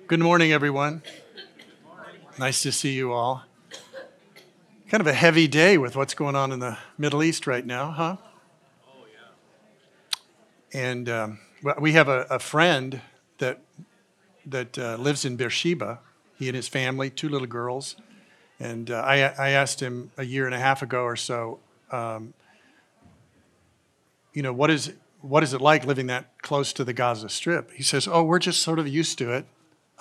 Good morning, everyone. Nice to see you all. Kind of a heavy day with what's going on in the Middle East right now, huh? And well, we have a friend that lives in Beersheba. He and his family, two little girls. And I asked him a year and a half ago or so, what is it like living that close to the Gaza Strip? He says, "Oh, we're just sort of used to it.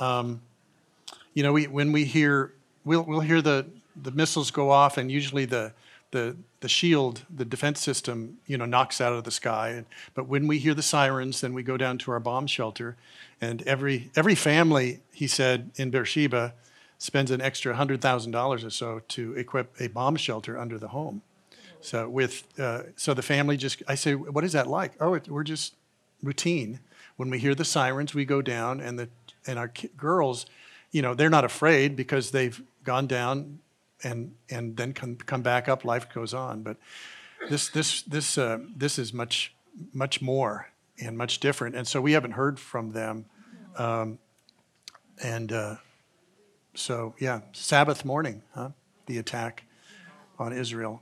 When we hear, we'll hear the missiles go off, and usually the shield, the defense system, knocks out of the sky. But when we hear the sirens, then we go down to our bomb shelter, and every family," he said, in Beersheba, spends an extra $100,000 or so to equip a bomb shelter under the home. So the family I say, "What is that like?" "Oh, we're just routine. When we hear the sirens, we go down, and our girls, they're not afraid because they've gone down and then come back up. Life goes on. But this is much more and much different. And so we haven't heard from them. So yeah, Sabbath morning, huh? The attack on Israel.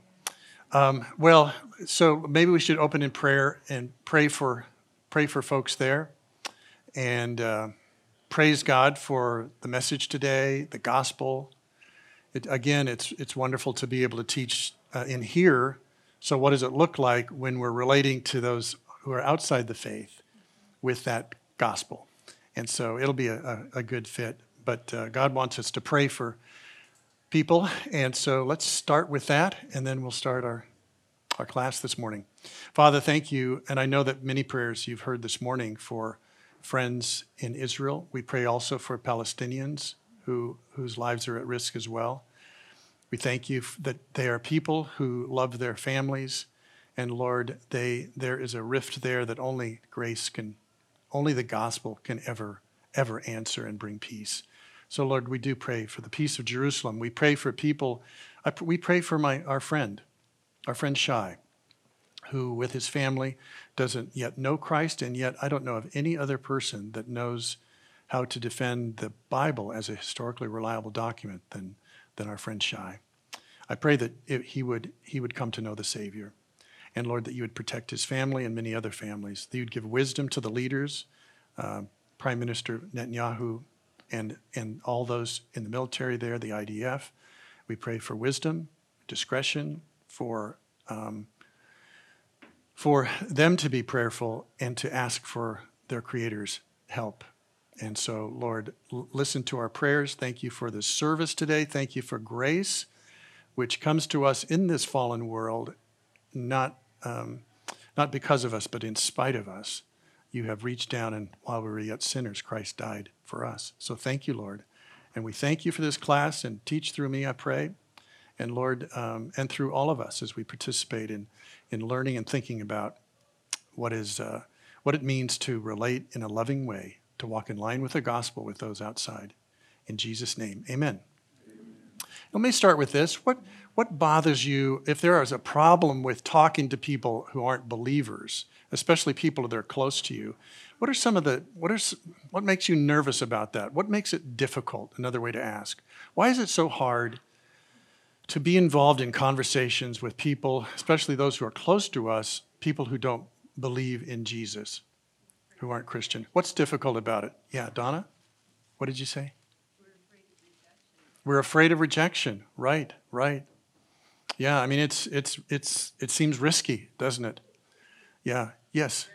So maybe we should open in prayer and pray for folks there, and praise God for the message today, the gospel. It's wonderful to be able to teach in here. So what does it look like when we're relating to those who are outside the faith with that gospel? And so it'll be a good fit. But God wants us to pray for people. And so let's start with that, and then we'll start our class this morning. Father, thank you. And I know that many prayers you've heard this morning for friends in Israel. We pray also for Palestinians whose lives are at risk as well. We thank you that they are people who love their families. And Lord, there is a rift there that only the gospel can ever answer and bring peace. So Lord, we do pray for the peace of Jerusalem. We pray for people. We pray for our friend Shai, who with his family doesn't yet know Christ, and yet I don't know of any other person that knows how to defend the Bible as a historically reliable document than our friend Shai. I pray that he would come to know the Savior. And Lord, that you would protect his family and many other families. That you would give wisdom to the leaders, Prime Minister Netanyahu, and all those in the military there, the IDF. We pray for wisdom, discretion, for them to be prayerful and to ask for their Creator's help. And so, Lord, listen to our prayers. Thank you for this service today. Thank you for grace, which comes to us in this fallen world, not because of us, but in spite of us. You have reached down, and while we were yet sinners, Christ died for us. So thank you, Lord. And we thank you for this class, and teach through me, I pray. And Lord, and through all of us as we participate in learning and thinking about what it means to relate in a loving way, to walk in line with the gospel with those outside. In Jesus' name, amen. Let me start with this. What bothers you if there is a problem with talking to people who aren't believers, especially people that are close to you? What makes you nervous about that? What makes it difficult? Another way to ask. Why is it so hard to be involved in conversations with people, especially those who are close to us, people who don't believe in Jesus, who aren't Christian? What's difficult about it? Yeah, Donna? What did you say? We're afraid of rejection. Right. Yeah, I mean, it seems risky, doesn't it? Yeah, yes.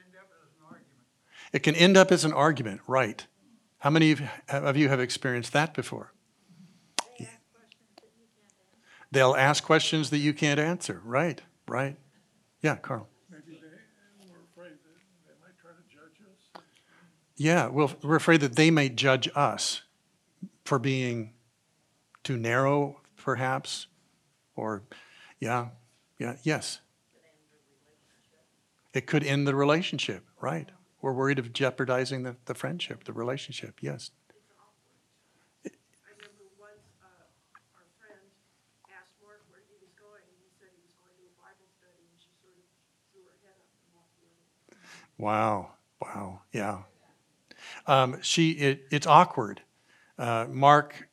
It can end up as an argument, right. How many of you have experienced that before? They'll ask questions that you can't answer. Right. Yeah, Carl. Maybe we're afraid that they might try to judge us. Yeah, well, we're afraid that they may judge us for being too narrow, perhaps, or, yes. It could end the relationship, right. We're worried of jeopardizing the friendship, the relationship, yes. I remember once our friend asked Mark where he was going, and he said he was going to a Bible study, and she sort of threw her head up and walked away. Wow, yeah. It's awkward. Mark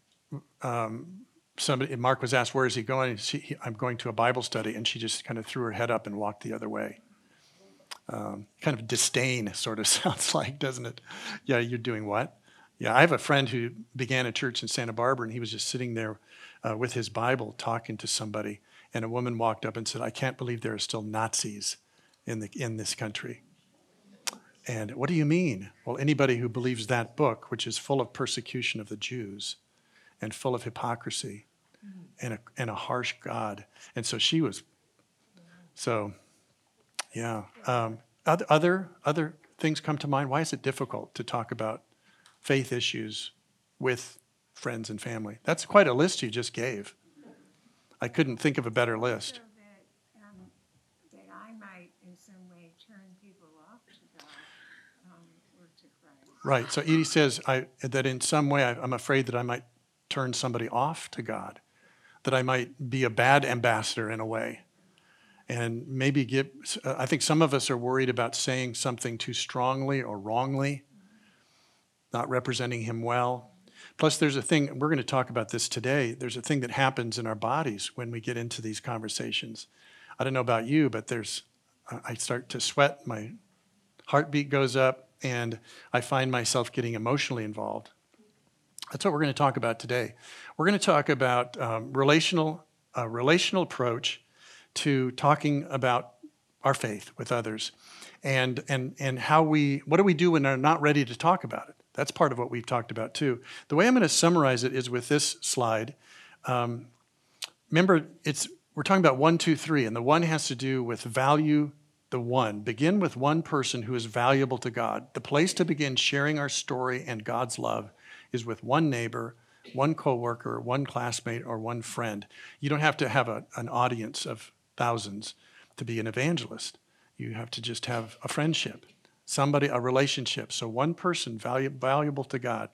was asked, where is he going? I'm going to a Bible study, and she just kind of threw her head up and walked the other way. Kind of disdain sort of sounds like, doesn't it? Yeah, you're doing what? Yeah, I have a friend who began a church in Santa Barbara, and he was just sitting there with his Bible talking to somebody, and a woman walked up and said, I can't believe there are still Nazis in this country. And what do you mean? Well, anybody who believes that book, which is full of persecution of the Jews and full of hypocrisy and a harsh God. And so she was, yeah. Other things come to mind. Why is it difficult to talk about faith issues with friends and family? That's quite a list you just gave. I couldn't think of a better list. So that I might in some way turn people off to God or to Christ. Right. So Edie says that in some way I'm afraid that I might turn somebody off to God, that I might be a bad ambassador in a way. And maybe I think some of us are worried about saying something too strongly or wrongly, not representing him well. Plus, there's a thing, we're going to talk about this today, there's a thing that happens in our bodies when we get into these conversations. I don't know about you, but I start to sweat, my heartbeat goes up, and I find myself getting emotionally involved. That's what we're going to talk about today. We're going to talk about a relational approach to talking about our faith with others, and what do we do when they're not ready to talk about it? That's part of what we've talked about too. The way I'm going to summarize it is with this slide. Remember, we're talking about 1, 2, 3, and the 1 has to do with value the 1. Begin with one person who is valuable to God. The place to begin sharing our story and God's love is with one neighbor, one coworker, one classmate, or one friend. You don't have to have an audience of thousands to be an evangelist. You have to just have a friendship, a relationship. So one person valuable to God.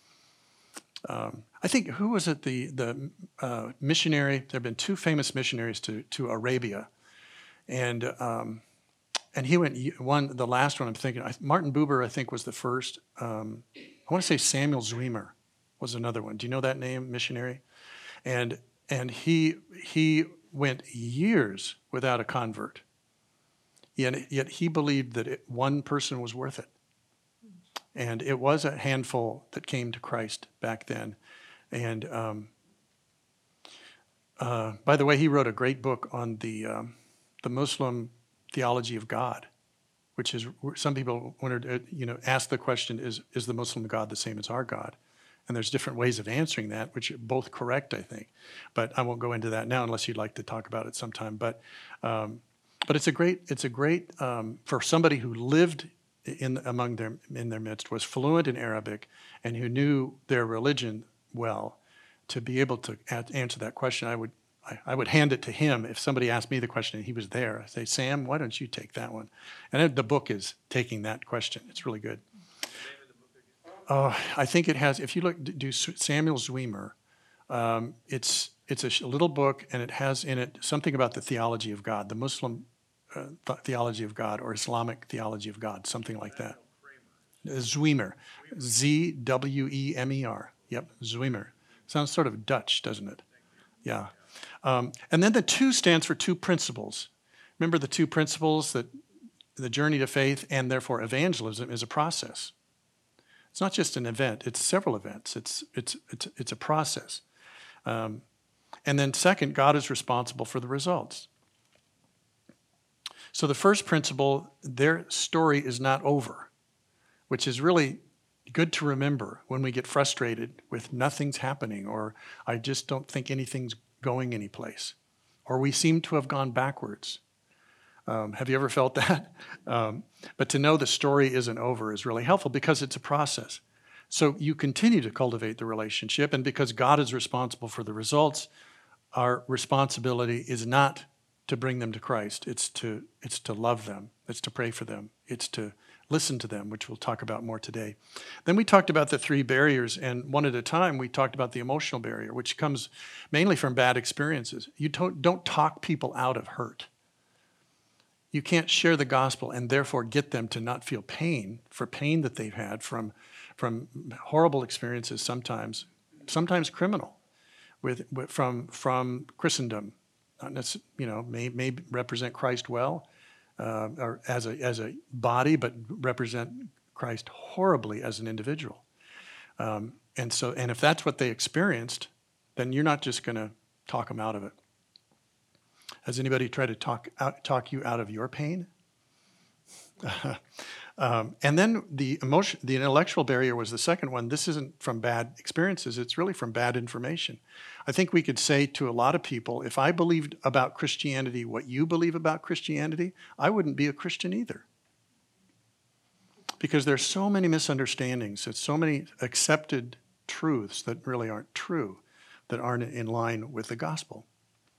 I think, who was it, the missionary? There have been 2 famous missionaries to Arabia. And he went, the last one I'm thinking, Martin Buber, I think, was the first. I want to say Samuel Zwemer was another one. Do you know that name, missionary? And he went years without a convert. Yet he believed that one person was worth it. And it was a handful that came to Christ back then. And by the way, he wrote a great book on the Muslim theology of God, which is, some people wondered, ask the question, is the Muslim God the same as our God? And there's different ways of answering that, which are both correct, I think. But I won't go into that now unless you'd like to talk about it sometime. But it's a great for somebody who lived in their midst, was fluent in Arabic, and who knew their religion well, to be able to answer that question. I would hand it to him if somebody asked me the question and he was there. I say, Sam, why don't you take that one? And the book is taking that question. It's really good. I think it has. If you do Samuel Zwemer, it's a little book, and it has in it something about the theology of God, the Muslim theology of God, or Islamic theology of God, something like that. Zwemer, Zwemer. Yep, Zwemer. Sounds sort of Dutch, doesn't it? Yeah. And then the 2 stands for 2 principles. Remember the 2 principles, that the journey to faith and therefore evangelism is a process. It's not just an event; it's several events. It's a process. And then second, God is responsible for the results. So the first principle, their story is not over, which is really good to remember when we get frustrated with nothing's happening, or I just don't think anything's going anyplace, or we seem to have gone backwards. Have you ever felt that? But to know the story isn't over is really helpful, because it's a process. So you continue to cultivate the relationship, and because God is responsible for the results, our responsibility is not to bring them to Christ. It's to love them. It's to pray for them. It's to listen to them, which we'll talk about more today. Then we talked about the 3 barriers, and one at a time we talked about the emotional barrier, which comes mainly from bad experiences. You don't talk people out of hurt. You can't share the gospel and therefore get them to not feel pain that they've had from from horrible experiences sometimes criminal, from Christendom. Not may represent Christ well, or as a body, but represent Christ horribly as an individual. And if that's what they experienced, then you're not just going to talk them out of it. Has anybody tried to talk you out of your pain? And then the intellectual barrier was the second one. This isn't from bad experiences. It's really from bad information. I think we could say to a lot of people, if I believed about Christianity what you believe about Christianity, I wouldn't be a Christian either. Because there's so many misunderstandings. There's so many accepted truths that really aren't true, that aren't in line with the gospel.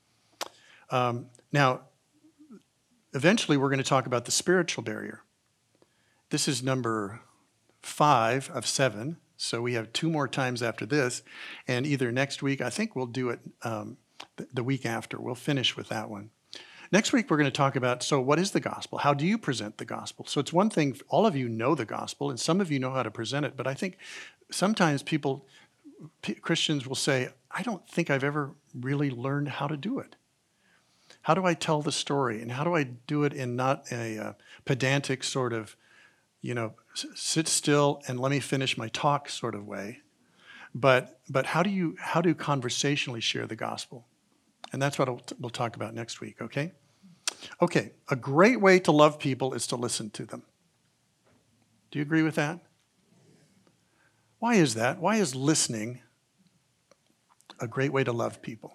Now, eventually we're going to talk about the spiritual barrier. This is number 5 of 7, so we have 2 more times after this, and either next week, I think we'll do it the week after. We'll finish with that one. Next week, we're going to talk about, so what is the gospel? How do you present the gospel? So it's one thing, all of you know the gospel, and some of you know how to present it, but I think sometimes Christians will say, I don't think I've ever really learned how to do it. How do I tell the story? And how do I do it in not a pedantic sort of, sit still and let me finish my talk sort of way, but how do conversationally share the gospel? And that's what we'll talk about next week, okay? Okay, a great way to love people is to listen to them. Do you agree with that? Why is that? Why is listening a great way to love people?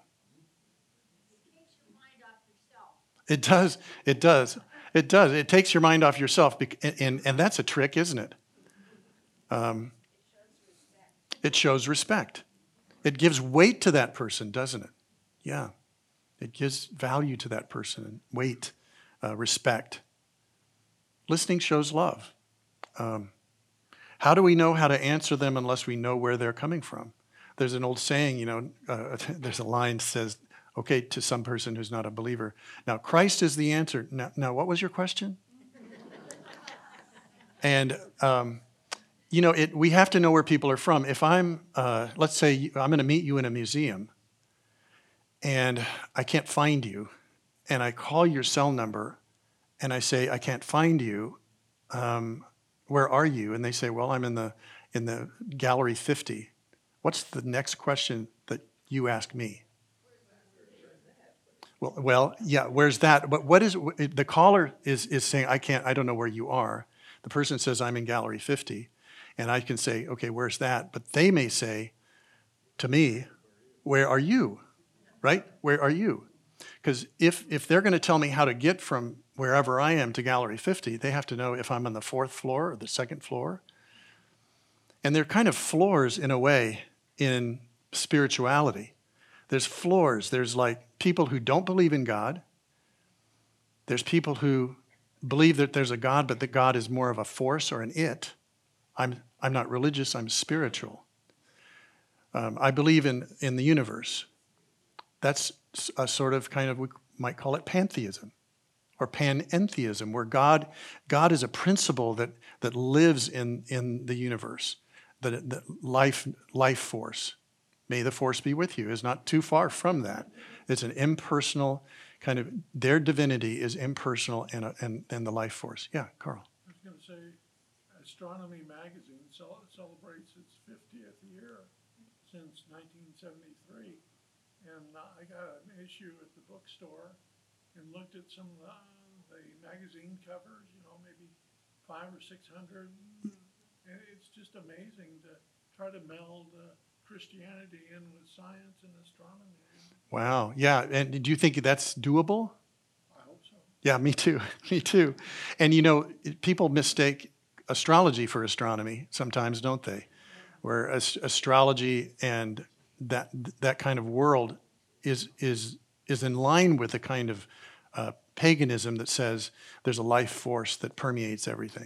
It does. It does. It does. It takes your mind off yourself, and that's a trick, isn't it? It shows respect. It gives weight to that person, doesn't it? Yeah. It gives value to that person, weight, respect. Listening shows love. How do we know how to answer them unless we know where they're coming from? There's an old saying, there's a line that says, okay, to some person who's not a believer. Now, Christ is the answer. Now, what was your question? And, we have to know where people are from. If let's say I'm going to meet you in a museum, and I can't find you, and I call your cell number, and I say, I can't find you, where are you? And they say, well, I'm in the gallery 50. What's the next question that you ask me? Well, yeah, where's that? But what is the caller is saying, I don't know where you are. The person says, I'm in gallery 50. And I can say, okay, where's that? But they may say to me, where are you? Right? Where are you? Because if they're going to tell me how to get from wherever I am to gallery 50, they have to know if I'm on the 4th floor or the 2nd floor. And they're kind of floors in a way in spirituality. There's floors. There's like people who don't believe in God. There's people who believe that there's a God, but that God is more of a force or an it. I'm not religious. I'm spiritual. I believe in the universe. That's a sort of kind of, we might call it pantheism or panentheism, where God is a principle that lives in the universe, the life force. May the force be with you is not too far from that. It's an impersonal kind of, their divinity is impersonal and the life force. Yeah, Carl. I was going to say, Astronomy Magazine celebrates its 50th year since 1973. And I got an issue at the bookstore and looked at some of the magazine covers, maybe 500 or 600. And it's just amazing to try to meld Christianity in with science and astronomy. Wow. Yeah. And do you think that's doable? I hope so. Yeah, me too. Me too. And people mistake astrology for astronomy sometimes, don't they? Where astrology and that kind of world is in line with the kind of paganism that says there's a life force that permeates everything.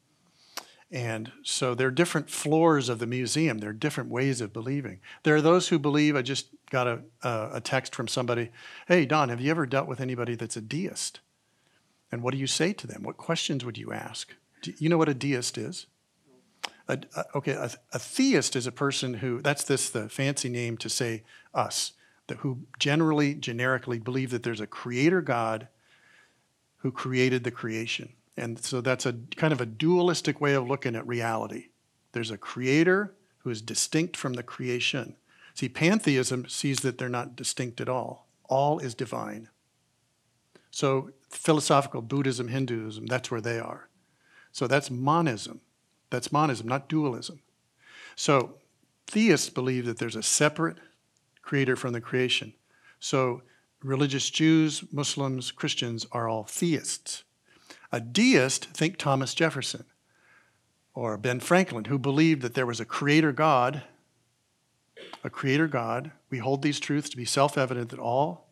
And so there are different floors of the museum. There are different ways of believing. There are those who believe, I just got a text from somebody, hey, Don, have you ever dealt with anybody that's a deist? And what do you say to them? What questions would you ask? Do you know what a deist is? A theist is a person who, the fancy name to say us, who generically believe that there's a creator God who created the creation. And so that's a kind of a dualistic way of looking at reality. There's a creator who is distinct from the creation. See, pantheism sees that they're not distinct at all. All is divine. So philosophical Buddhism, Hinduism, that's where they are. So that's monism. That's monism, not dualism. So theists believe that there's a separate creator from the creation. So religious Jews, Muslims, Christians are all theists. A deist, think Thomas Jefferson or Ben Franklin, who believed that there was a creator God. A creator God. We hold these truths to be self-evident that all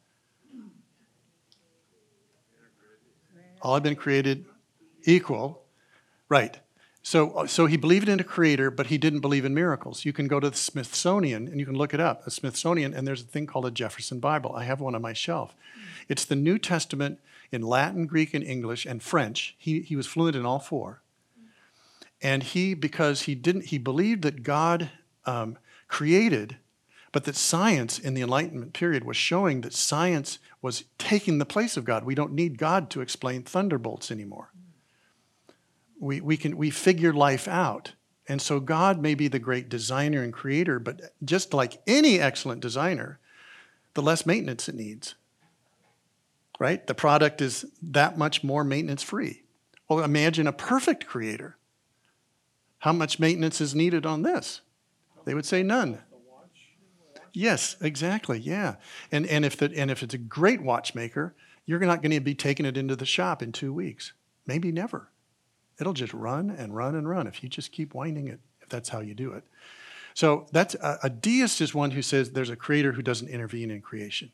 have been created equal. Right. So he believed in a creator, but he didn't believe in miracles. You can go to the Smithsonian and you can look it up, the Smithsonian, and there's a thing called a Jefferson Bible. I have one on my shelf. It's the New Testament in Latin, Greek, and English, and French. He was fluent in all four. And because he believed that God created, but that science in the Enlightenment period was showing that science was taking the place of God. We don't need God to explain thunderbolts anymore. We figure life out. And so God may be the great designer and creator, but just like any excellent designer, the less maintenance it needs. Right? The product is that much more maintenance free. Well, imagine a perfect creator. How much maintenance is needed on this? They would say none. Yes, exactly. Yeah. And if it's a great watchmaker, you're not going to be taking it into the shop in 2 weeks. Maybe never. It'll just run and run and run if you just keep winding it, if that's how you do it. So that's a deist is one who says there's a creator who doesn't intervene in creation.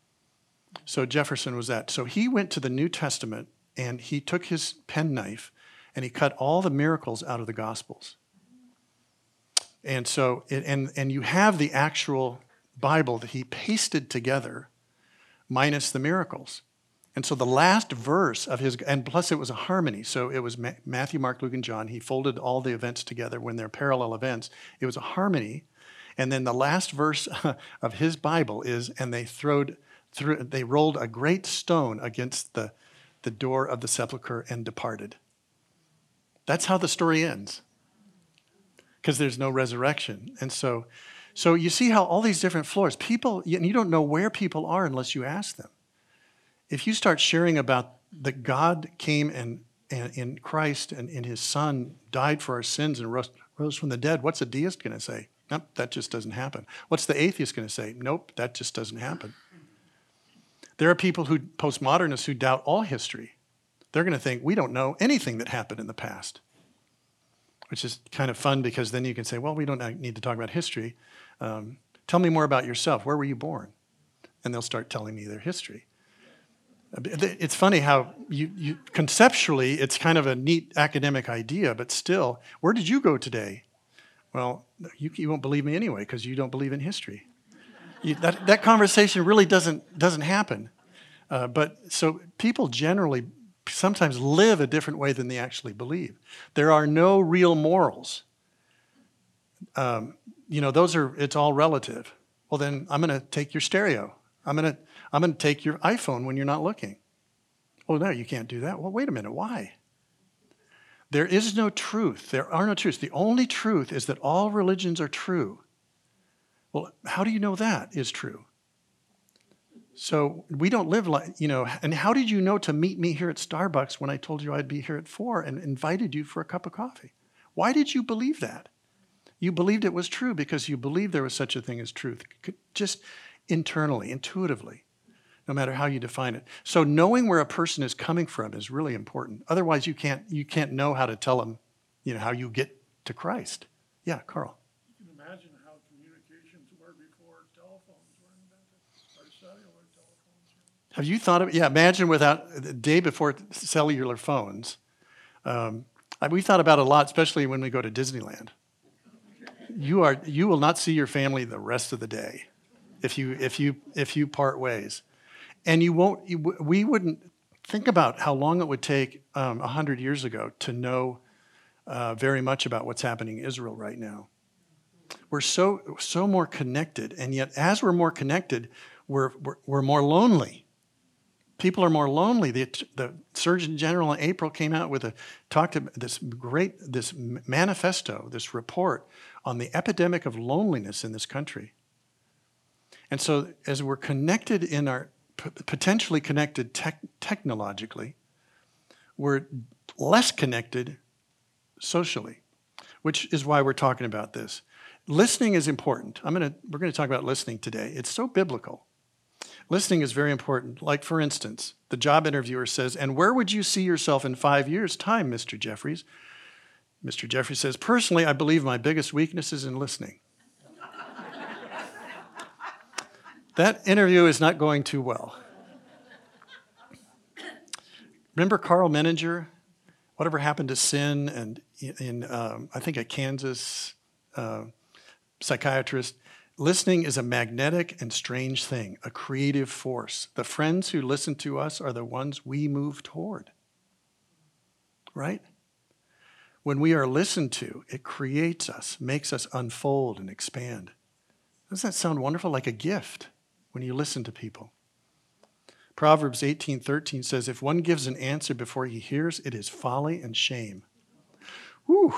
So Jefferson was that. So he went to the New Testament and he took his penknife and he cut all the miracles out of the Gospels. And so, and you have the actual Bible that he pasted together minus the miracles. And so the last verse of his, and plus it was a harmony. So it was Matthew, Mark, Luke, and John. He folded all the events together when they're parallel events. It was a harmony. And then the last verse of his Bible is, and they rolled a great stone against the door of the sepulcher and departed. That's how the story ends. Because there's no resurrection. And so you see how all these different floors, people, you don't know where people are unless you ask them. If you start sharing about that God came and in Christ and in his son died for our sins and rose from the dead, what's a deist going to say? Nope, that just doesn't happen. What's the atheist going to say? Nope, that just doesn't happen. There are people postmodernists who doubt all history. They're going to think we don't know anything that happened in the past, which is kind of fun because then you can say, well, we don't need to talk about history. Tell me more about yourself. Where were you born? And they'll start telling me their history. It's funny how you conceptually, it's kind of a neat academic idea, but still, where did you go today? Well, you won't believe me anyway because you don't believe in history. That conversation really doesn't happen. But so people generally sometimes live a different way than they actually believe. There are no real morals. It's all relative. Well, then I'm going to take your stereo. I'm going to take your iPhone when you're not looking. Oh, no, you can't do that. Well, wait a minute. Why? There is no truth. There are no truths. The only truth is that all religions are true. Well, how do you know that is true? So we don't live like, and how did you know to meet me here at Starbucks when I told you I'd be here at 4 and invited you for a cup of coffee? Why did you believe that? You believed it was true because you believed there was such a thing as truth, just internally, intuitively, no matter how you define it. So knowing where a person is coming from is really important. Otherwise, you can't know how to tell them, how you get to Christ. Yeah, Carl. You can imagine how communications were before telephones were invented, or cellular telephones. Have you thought of, imagine without, the day before cellular phones. We thought about it a lot, especially when we go to Disneyland. You will not see your family the rest of the day if you part ways. And we wouldn't think about how long it would take 100 years ago to know very much about what's happening in Israel right now. We're so more connected, and yet as we're more connected, we're more lonely. People are more lonely. The Surgeon General in April came out with this manifesto, this report on the epidemic of loneliness in this country. And so as we're connected potentially connected technologically, we're less connected socially, which is why we're talking about this. Listening is important. We're going to talk about listening today. It's so biblical. Listening is very important. Like, for instance, the job interviewer says, "And where would you see yourself in 5 years' time, Mr. Jeffries?" Mr. Jeffries says, "Personally, I believe my biggest weakness is in listening." That interview is not going too well. Remember Carl Menninger? Whatever happened to sin? And in I think a Kansas psychiatrist. Listening is a magnetic and strange thing, a creative force. The friends who listen to us are the ones we move toward. Right? When we are listened to, it creates us, makes us unfold and expand. Doesn't that sound wonderful? Like a gift when you listen to people. Proverbs 18:13 says, "If one gives an answer before he hears, it is folly and shame." Whew.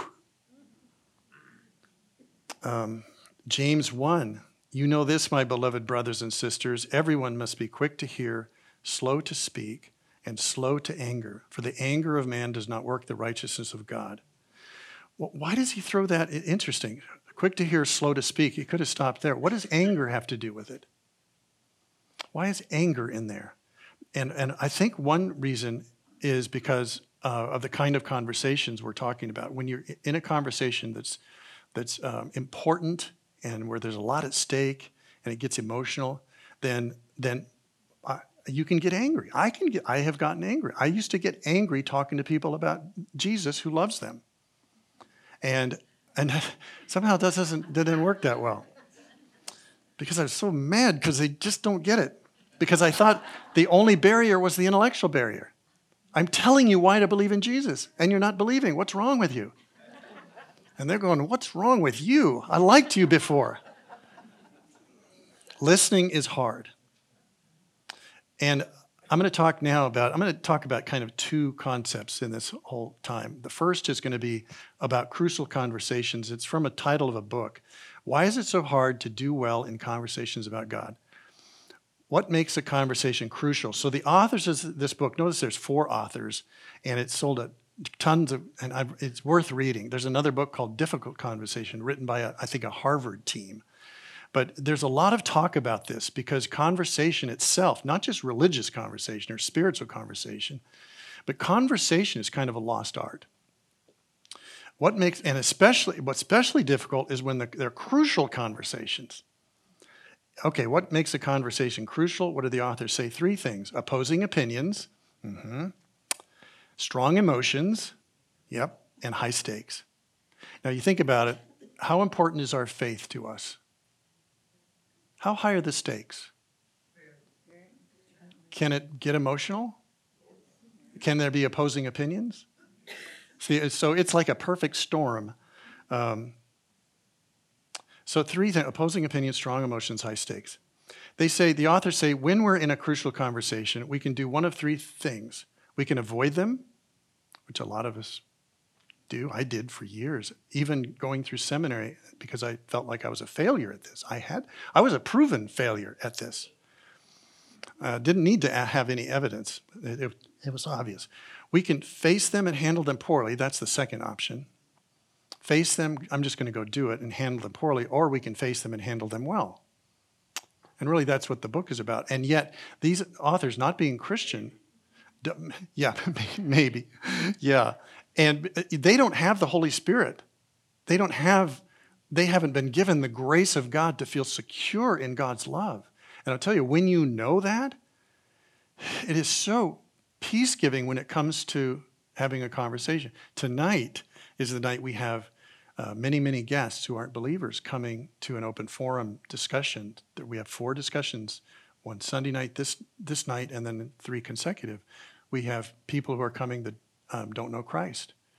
James 1, "You know this, my beloved brothers and sisters, everyone must be quick to hear, slow to speak, and slow to anger, for the anger of man does not work the righteousness of God." Well, why does he throw that? Interesting. Quick to hear, slow to speak. He could have stopped there. What does anger have to do with it? Why is anger in there? And I think one reason is because of the kind of conversations we're talking about. When you're in a conversation that's important and where there's a lot at stake and it gets emotional, then you can get angry. I have gotten angry. I used to get angry talking to people about Jesus who loves them. And somehow that didn't work that well. Because I was so mad because they just don't get it. Because I thought the only barrier was the intellectual barrier. I'm telling you why to believe in Jesus, and you're not believing. What's wrong with you? And they're going, "What's wrong with you? I liked you before." Listening is hard. And I'm going to talk about kind of two concepts in this whole time. The first is going to be about crucial conversations. It's from a title of a book. Why is it so hard to do well in conversations about God? What makes a conversation crucial? So the authors of this book, notice there's 4 authors, and it's sold at tons of, and it's worth reading. There's another book called Difficult Conversation, written by, I think, a Harvard team. But there's a lot of talk about this because conversation itself, not just religious conversation or spiritual conversation, but conversation is kind of a lost art. What's especially difficult is when they're crucial conversations. Okay, what makes a conversation crucial? What do the authors say? 3 things. Opposing opinions, strong emotions, and high stakes. Now you think about it, how important is our faith to us? How high are the stakes? Can it get emotional? Can there be opposing opinions? See, so it's like a perfect storm. So 3 things: opposing opinions, strong emotions, high stakes. The authors say, when we're in a crucial conversation, we can do one of 3 things. We can avoid them, which a lot of us do. I did for years, even going through seminary, because I felt like I was a failure at this. I was a proven failure at this. Didn't need to have any evidence. It was obvious. We can face them and handle them poorly. That's the second option. Face them, I'm just going to go do it and handle them poorly, or we can face them and handle them well. And really that's what the book is about. And yet these authors, not being Christian, maybe, and they don't have the Holy Spirit. They haven't been given the grace of God to feel secure in God's love. And I'll tell you, when you know that, it is so peace-giving when it comes to having a conversation. Tonight is the night we have many, many guests who aren't believers coming to an open forum discussion. We have 4 discussions, one Sunday night, this night, and then 3 consecutive. We have people who are coming that don't know Christ.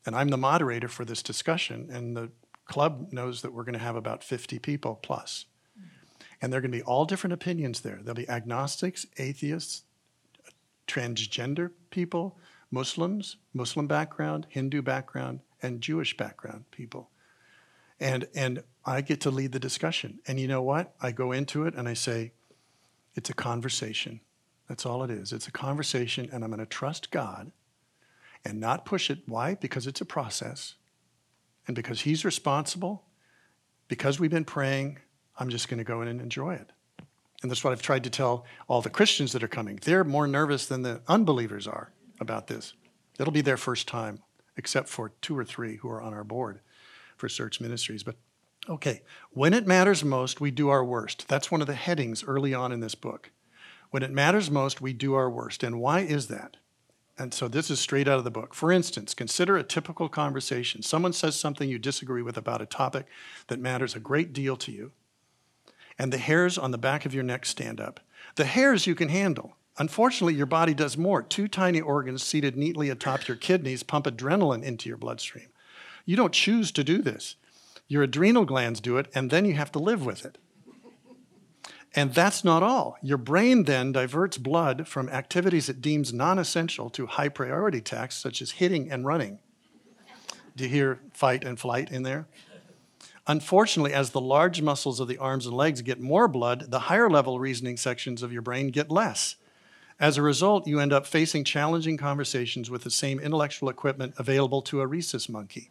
And I'm the moderator for this discussion, and the club knows that we're going to have about 50 people plus. And there are going to be all different opinions there. There'll be agnostics, atheists, transgender people, Muslims, Muslim background, Hindu background, and Jewish background people. And I get to lead the discussion. And you know what? I go into it and I say, it's a conversation. That's all it is. It's a conversation, and I'm going to trust God and not push it. Why? Because it's a process. And because he's responsible, because we've been praying, I'm just going to go in and enjoy it. And that's what I've tried to tell all the Christians that are coming. They're more nervous than the unbelievers are about this. It'll be their first time, except for 2 or 3 who are on our board for Search Ministries. But okay, when it matters most, we do our worst. That's one of the headings early on in this book. When it matters most, we do our worst. And why is that? And so this is straight out of the book. For instance, consider a typical conversation. Someone says something you disagree with about a topic that matters a great deal to you, and the hairs on the back of your neck stand up. The hairs you can handle. Unfortunately, your body does more. 2 tiny organs seated neatly atop your kidneys pump adrenaline into your bloodstream. You don't choose to do this. Your adrenal glands do it, and then you have to live with it. And that's not all. Your brain then diverts blood from activities it deems non-essential to high priority tasks such as hitting and running. Do you hear fight and flight in there? Unfortunately, as the large muscles of the arms and legs get more blood, the higher level reasoning sections of your brain get less. As a result, you end up facing challenging conversations with the same intellectual equipment available to a rhesus monkey.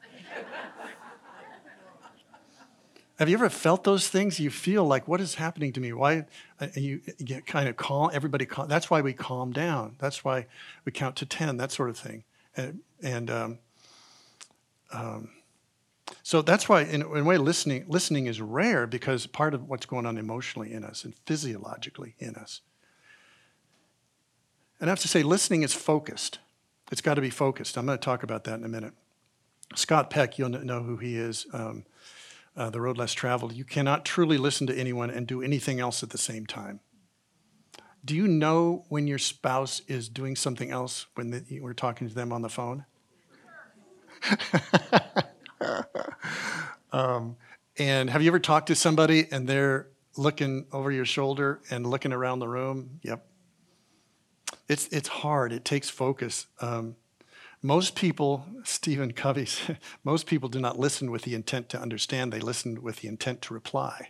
Have you ever felt those things? You feel like, what is happening to me? Why you get kind of calm? Everybody calm. That's why we calm down. That's why we count to 10. That sort of thing. So that's why, in a way, listening is rare, because part of what's going on emotionally in us and physiologically in us. And I have to say, listening is focused. It's got to be focused. I'm going to talk about that in a minute. Scott Peck, you'll know who he is. The Road Less Traveled. You cannot truly listen to anyone and do anything else at the same time. Do you know when your spouse is doing something else when you were talking to them on the phone? And have you ever talked to somebody and they're looking over your shoulder and looking around the room? Yep. It's hard. It takes focus. Most people, Stephen Covey said, most people do not listen with the intent to understand. They listen with the intent to reply.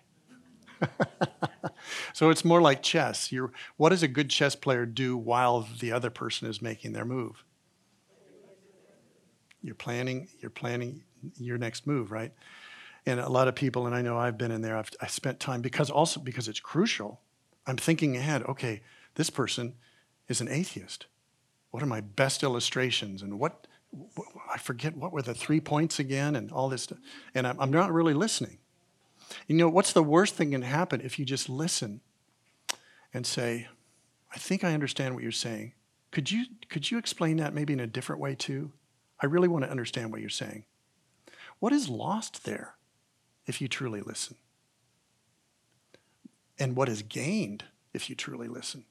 So it's more like chess. What does a good chess player do while the other person is making their move? You're planning your next move, right? And a lot of people, and I know I've been in there, I spent time, because it's crucial. I'm thinking ahead, okay, this person is an atheist. What are my best illustrations? And I forget, what were the 3 points again, and all this stuff. And I'm not really listening. You know, what's the worst thing that can happen if you just listen and say, I think I understand what you're saying. Could you explain that maybe in a different way too? I really want to understand what you're saying. What is lost there if you truly listen? And what is gained if you truly listen?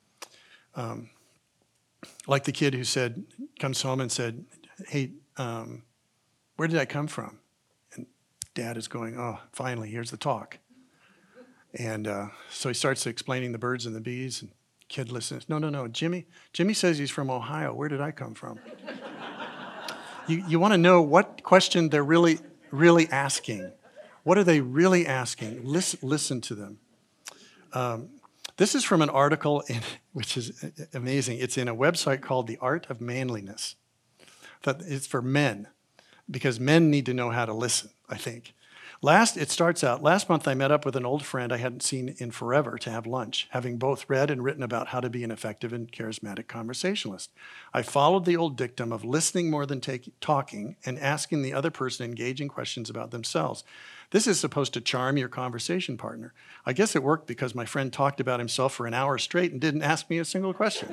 Like the kid who comes home and said, hey, where did I come from? And dad is going, oh, finally, here's the talk. And so he starts explaining the birds and the bees, and the kid listens. No, Jimmy says he's from Ohio. Where did I come from? You want to know what question they're really, really asking. What are they really asking? Listen to them. This is from an article, which is amazing. It's in a website called The Art of Manliness. It's for men, because men need to know how to listen, I think. It starts out, last month I met up with an old friend I hadn't seen in forever to have lunch, having both read and written about how to be an effective and charismatic conversationalist. I followed the old dictum of listening more than talking and asking the other person engaging questions about themselves. This is supposed to charm your conversation partner. I guess it worked, because my friend talked about himself for an hour straight and didn't ask me a single question.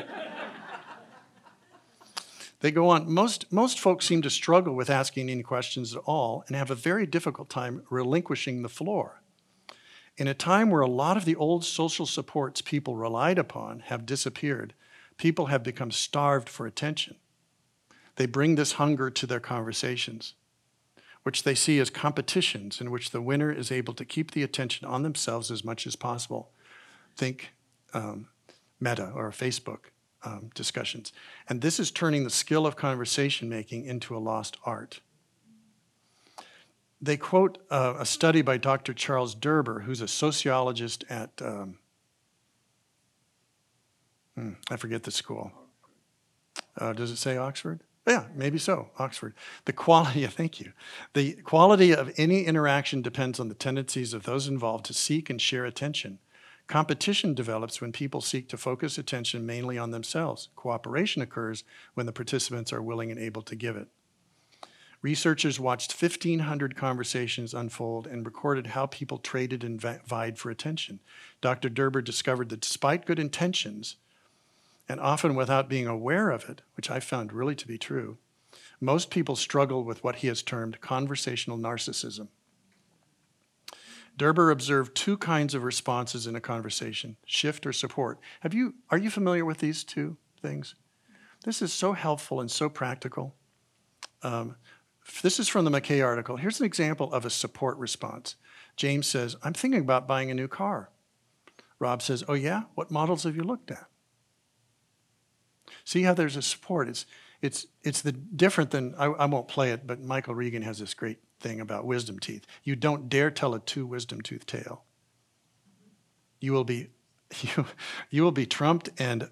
They go on. Most folks seem to struggle with asking any questions at all and have a very difficult time relinquishing the floor. In a time where a lot of the old social supports people relied upon have disappeared, people have become starved for attention. They bring this hunger to their conversations, which they see as competitions in which the winner is able to keep the attention on themselves as much as possible. Think Meta or Facebook discussions. And this is turning the skill of conversation making into a lost art. They quote a study by Dr. Charles Derber, who's a sociologist at, I forget the school. Does it say Oxford? Yeah, maybe so, Oxford. Thank you. The quality of any interaction depends on the tendencies of those involved to seek and share attention. Competition develops when people seek to focus attention mainly on themselves. Cooperation occurs when the participants are willing and able to give it. Researchers watched 1,500 conversations unfold and recorded how people traded and vied for attention. Dr. Derber discovered that despite good intentions, and often without being aware of it, which I found really to be true, most people struggle with what he has termed conversational narcissism. Derber observed two kinds of responses in a conversation, shift or support. Are you familiar with these two things? This is so helpful and so practical. This is from the McKay article. Here's an example of a support response. James says, I'm thinking about buying a new car. Rob says, oh yeah? What models have you looked at? See how there's a support. It's different than, I won't play it, but Michael Regan has this great thing about wisdom teeth. You don't dare tell a 2 wisdom tooth tale. You will be trumped and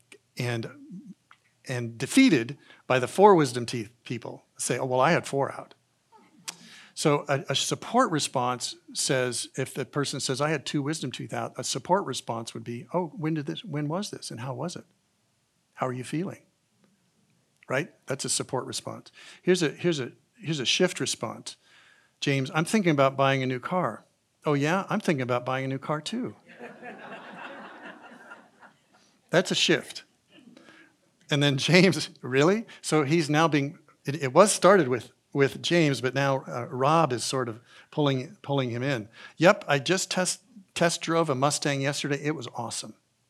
defeated by the 4 wisdom teeth people. Say, oh, well, I had 4 out. So a support response says, if the person says, I had 2 wisdom teeth out, a support response would be, oh, when was this and how was it? How are you feeling? Right? That's a support response. Here's a shift response. James, I'm thinking about buying a new car. Oh yeah? I'm thinking about buying a new car too. That's a shift. And then James, really? So he's now it was started with James, but now Rob is sort of pulling him in. Yep, I just test drove a Mustang yesterday. It was awesome.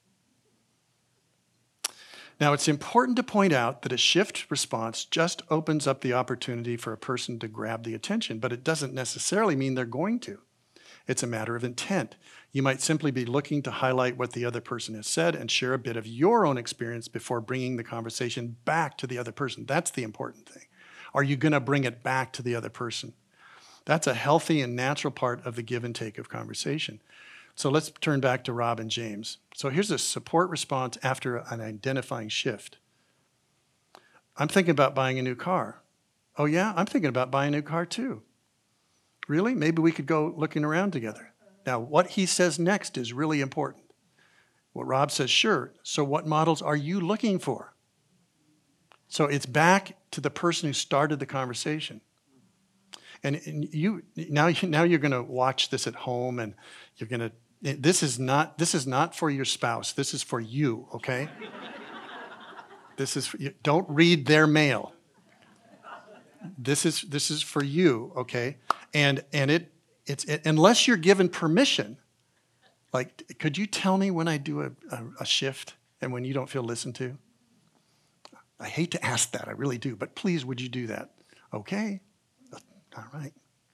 Now, it's important to point out that a shift response just opens up the opportunity for a person to grab the attention, but it doesn't necessarily mean they're going to. It's a matter of intent. You might simply be looking to highlight what the other person has said and share a bit of your own experience before bringing the conversation back to the other person. That's the important thing. Are you going to bring it back to the other person? That's a healthy and natural part of the give and take of conversation. So let's turn back to Rob and James. So here's a support response after an identifying shift. I'm thinking about buying a new car. Oh yeah, I'm thinking about buying a new car too. Really? Maybe we could go looking around together. Now, what he says next is really important. What Rob says, sure. So what models are you looking for? So it's back to the person who started the conversation. And now you're going to watch this at home, and you're going to. This is not for your spouse. This is for you. Okay. Don't read their mail. This is for you. Okay. And it's unless you're given permission. Like, could you tell me when I do a shift and when you don't feel listened to? I hate to ask that. I really do. But please, would you do that? Okay. All right.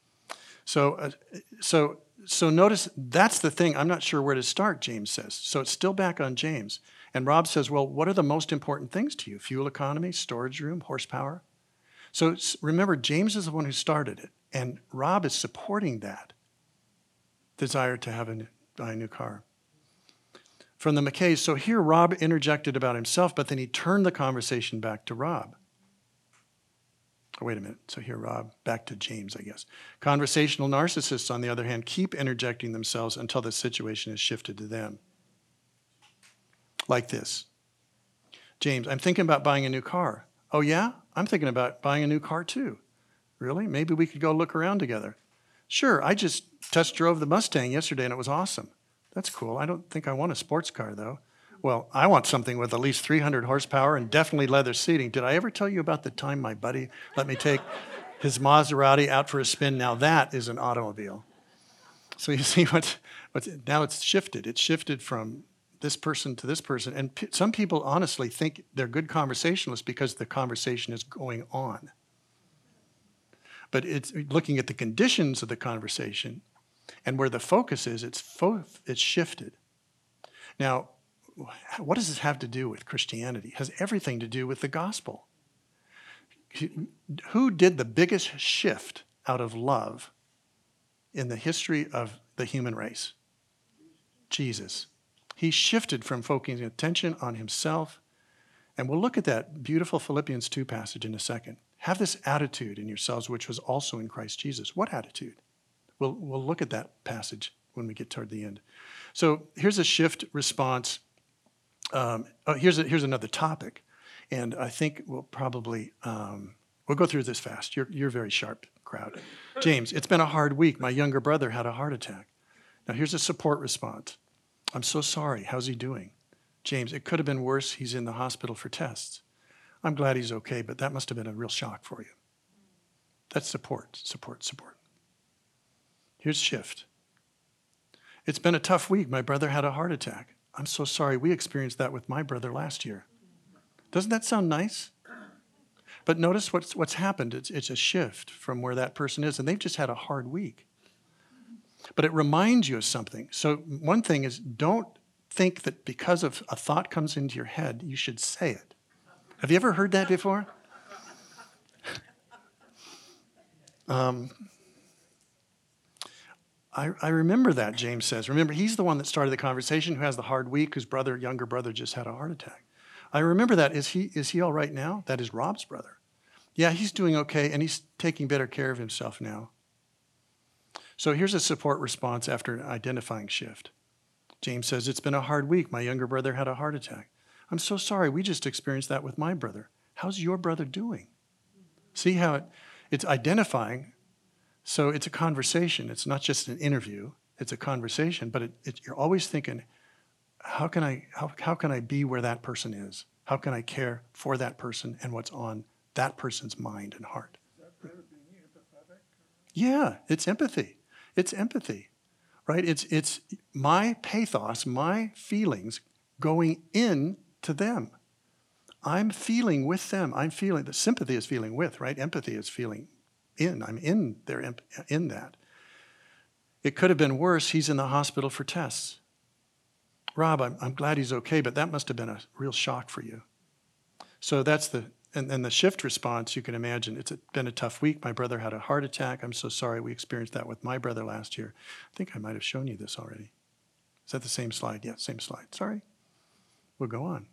So notice that's the thing. I'm not sure where to start, James says. So it's still back on James. And Rob says, well, what are the most important things to you? Fuel economy, storage room, horsepower? So remember, James is the one who started it. And Rob is supporting that desire to buy a new car. From the McKays, so here Rob interjected about himself, but then he turned the conversation back to Rob. Oh, wait a minute. So here, Rob, back to James, I guess. Conversational narcissists, on the other hand, keep interjecting themselves until the situation is shifted to them. Like this. James, I'm thinking about buying a new car. Oh, yeah? I'm thinking about buying a new car, too. Really? Maybe we could go look around together. Sure, I just test drove the Mustang yesterday, and it was awesome. That's cool. I don't think I want a sports car, though. Well, I want something with at least 300 horsepower and definitely leather seating. Did I ever tell you about the time my buddy let me take his Maserati out for a spin? Now that is an automobile. So you see now it's shifted. It's shifted from this person to this person. And some people honestly think they're good conversationalists because the conversation is going on. But it's looking at the conditions of the conversation and where the focus is, it's shifted. Now, what does this have to do with Christianity? It has everything to do with the gospel. Who did the biggest shift out of love in the history of the human race? Jesus. He shifted from focusing attention on himself. And we'll look at that beautiful Philippians 2 passage in a second. Have this attitude in yourselves, which was also in Christ Jesus. What attitude? We'll look at that passage when we get toward the end. So here's a shift response. Here's another topic. And I think we'll probably, we'll go through this fast. You're a very sharp crowd. James, it's been a hard week. My younger brother had a heart attack. Now here's a support response. I'm so sorry. How's he doing? James, it could have been worse. He's in the hospital for tests. I'm glad he's okay, but that must have been a real shock for you. That's support. Here's shift. It's been a tough week. My brother had a heart attack. I'm so sorry. We experienced that with my brother last year. Doesn't that sound nice? But notice what's happened. It's a shift from where that person is, and they've just had a hard week. But it reminds you of something. So one thing is, don't think that because of a thought comes into your head, you should say it. Have you ever heard that before? I remember that, James says. Remember, he's the one that started the conversation, who has the hard week, whose younger brother just had a heart attack. I remember that. Is he all right now? That is Rob's brother. Yeah, he's doing okay, and he's taking better care of himself now. So here's a support response after identifying shift. James says, it's been a hard week. My younger brother had a heart attack. I'm so sorry. We just experienced that with my brother. How's your brother doing? See how it's identifying. So it's a conversation. It's not just an interview. It's a conversation. But you're always thinking, how can I be where that person is? How can I care for that person and what's on that person's mind and heart? Is that part of being empathetic? Yeah, it's empathy. It's empathy, right? It's my pathos, my feelings going in to them. I'm feeling with them. I'm feeling, the sympathy is feeling with, right? Empathy is feeling in. I'm in there, in that. It could have been worse. He's in the hospital for tests. Rob, I'm glad he's okay, but that must have been a real shock for you. So that's and the shift response, you can imagine, it's been a tough week. My brother had a heart attack. I'm so sorry. We experienced that with my brother last year. I think I might have shown you this already. Is that the same slide? Yeah, same slide. Sorry. We'll go on.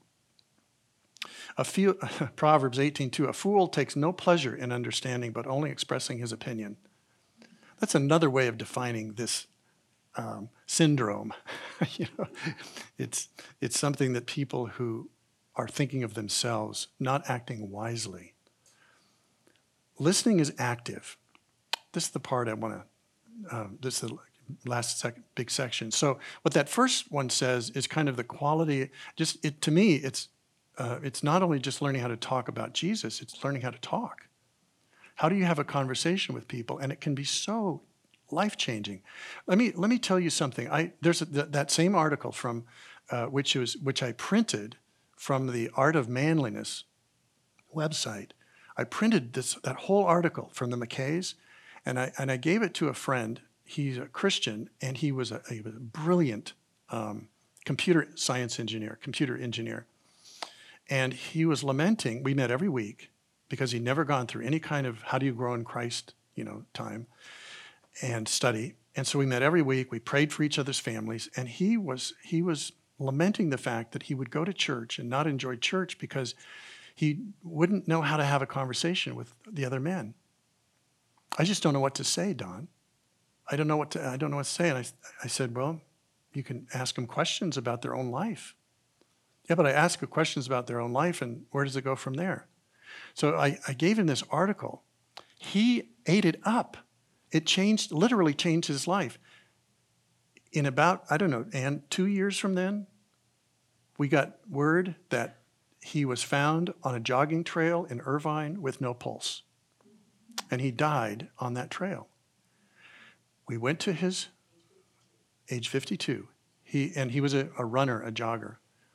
Proverbs 18:2, a fool takes no pleasure in understanding, but only expressing his opinion. That's another way of defining this syndrome. It's something that people who are thinking of themselves, not acting wisely. Listening is active. This is the part I want to, this is the last big section. So what that first one says is kind of the quality, to me, it's not only just learning how to talk about Jesus, it's learning how to talk. How do you have a conversation with people? And it can be so life-changing. Let me tell you something. There's that same article from which I printed from the Art of Manliness website. I printed that whole article from the McKays, and I gave it to a friend. He's a Christian, and he was a brilliant computer engineer. And he was lamenting. We met every week because he'd never gone through any kind of how do you grow in Christ, time and study. And so we met every week. We prayed for each other's families, and he was lamenting the fact that he would go to church and not enjoy church because he wouldn't know how to have a conversation with the other men. I just don't know what to say, Don. I don't know what to say. And I said, well, you can ask them questions about their own life. Yeah, but I ask questions about their own life, and where does it go from there? So I gave him this article. He ate it up. It literally changed his life. In about, and 2 years from then, we got word that he was found on a jogging trail in Irvine with no pulse. And he died on that trail. We went to his age 52. He was a runner, a jogger.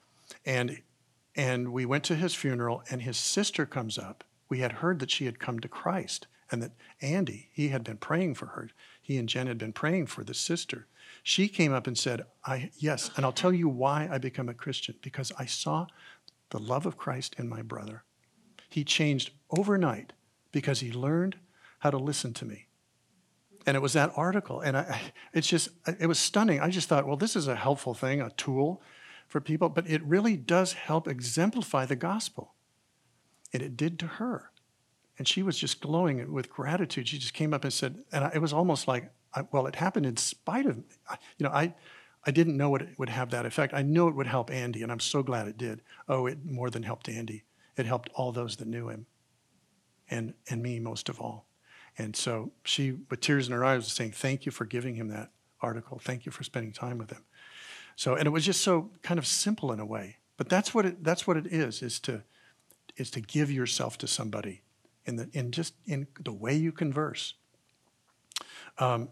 And we went to his funeral, and his sister comes up. We had heard that she had come to Christ, and that Andy, he had been praying for her. He and Jen had been praying for the sister. She came up and said, yes, and I'll tell you why I became a Christian, because I saw the love of Christ in my brother. He changed overnight because he learned how to listen to me. And it was that article, and it was stunning. I just thought, well, this is a helpful thing, a tool for people, but it really does help exemplify the gospel. And it did to her. And she was just glowing with gratitude. She just came up and said, and it was almost like, well, it happened in spite of me. I didn't know it would have that effect. I knew it would help Andy, and I'm so glad it did. Oh, it more than helped Andy. It helped all those that knew him, and me most of all. And so she, with tears in her eyes, was saying, thank you for giving him that article. Thank you for spending time with him. So, and it was just so kind of simple in a way. But that's what it is to give yourself to somebody in the way you converse. We're